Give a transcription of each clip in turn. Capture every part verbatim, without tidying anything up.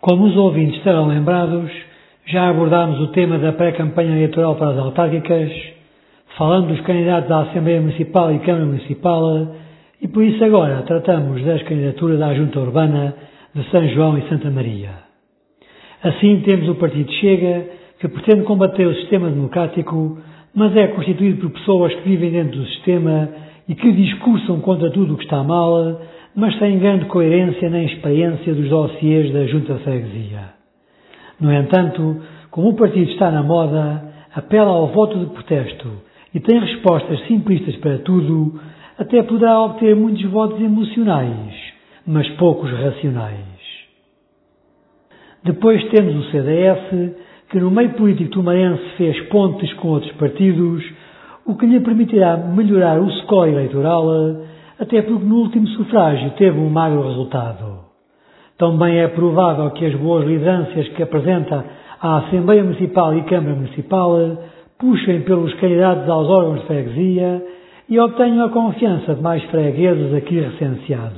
Como os ouvintes estarão lembrados, já abordámos o tema da pré-campanha eleitoral para as autárquicas, falando dos candidatos à Assembleia Municipal e Câmara Municipal, e por isso agora tratamos das candidaturas à Junta Urbana de São João e Santa Maria. Assim temos o Partido Chega, que pretende combater o sistema democrático, mas é constituído por pessoas que vivem dentro do sistema e que discursam contra tudo o que está mal, mas sem grande coerência nem experiência dos dossiês da Junta de Freguesia. No entanto, como o partido está na moda, apela ao voto de protesto e tem respostas simplistas para tudo, até poderá obter muitos votos emocionais, mas poucos racionais. Depois temos o C D S, que no meio político tumarense fez pontes com outros partidos, o que lhe permitirá melhorar o score eleitoral, até porque no último sufrágio teve um magro resultado. Também é provável que as boas lideranças que apresenta à Assembleia Municipal e Câmara Municipal puxem pelos candidatos aos órgãos de freguesia e obtenham a confiança de mais fregueses aqui recenseados.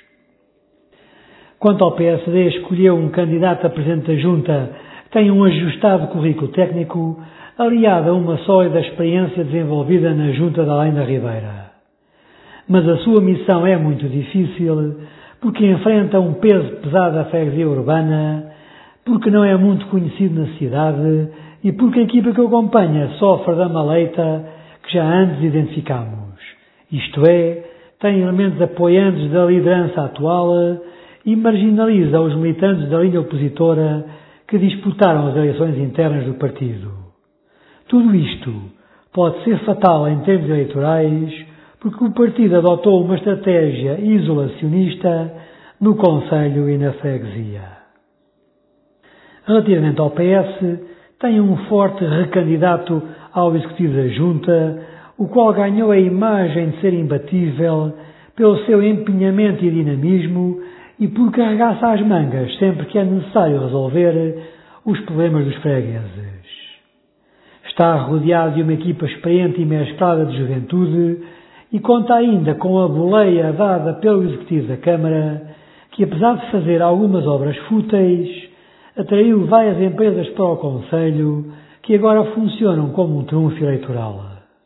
Quanto ao P S D, escolheu um candidato a Presidente da Junta que tem um ajustado currículo técnico, aliado a uma sólida experiência desenvolvida na Junta de Além da Ribeira. Mas a sua missão é muito difícil, porque enfrenta um peso pesado da freguesia urbana, porque não é muito conhecido na cidade e porque a equipa que o acompanha sofre da maleita que já antes identificamos. Isto é, tem elementos apoiantes da liderança atual e marginaliza os militantes da linha opositora que disputaram as eleições internas do partido. Tudo isto pode ser fatal em termos eleitorais, porque o partido adotou uma estratégia isolacionista no concelho e na freguesia. Relativamente ao P S, tem um forte recandidato ao Executivo da Junta, o qual ganhou a imagem de ser imbatível pelo seu empenhamento e dinamismo e por carregar-se às mangas sempre que é necessário resolver os problemas dos fregueses. Está rodeado de uma equipa experiente e mesclada de juventude e conta ainda com a boleia dada pelo Executivo da Câmara, que apesar de fazer algumas obras fúteis, atraiu várias empresas para o concelho que agora funcionam como um trunfo eleitoral.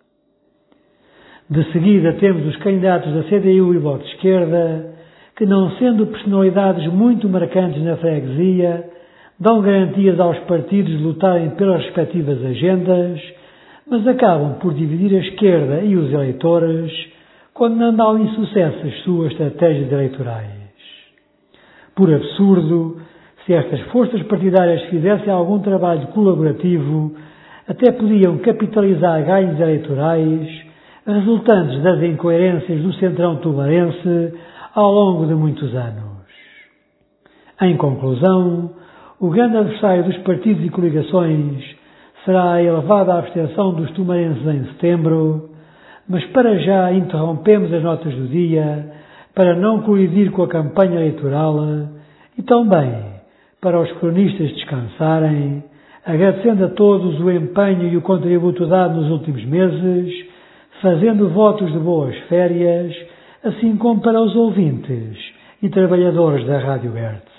De seguida temos os candidatos da C D U e Bloco de Esquerda, que não sendo personalidades muito marcantes na freguesia, dão garantias aos partidos de lutarem pelas respectivas agendas, mas acabam por dividir a esquerda e os eleitores, condenando ao insucesso as suas estratégias eleitorais. Por absurdo, se estas forças partidárias fizessem algum trabalho colaborativo, até podiam capitalizar ganhos eleitorais, resultantes das incoerências do centrão tumarense ao longo de muitos anos. Em conclusão, o grande adversário dos partidos e coligações será a elevada abstenção dos tumarenses em setembro, mas para já interrompemos as notas do dia para não colidir com a campanha eleitoral e também para os cronistas descansarem, agradecendo a todos o empenho e o contributo dado nos últimos meses, fazendo votos de boas férias, assim como para os ouvintes e trabalhadores da Rádio Hertz.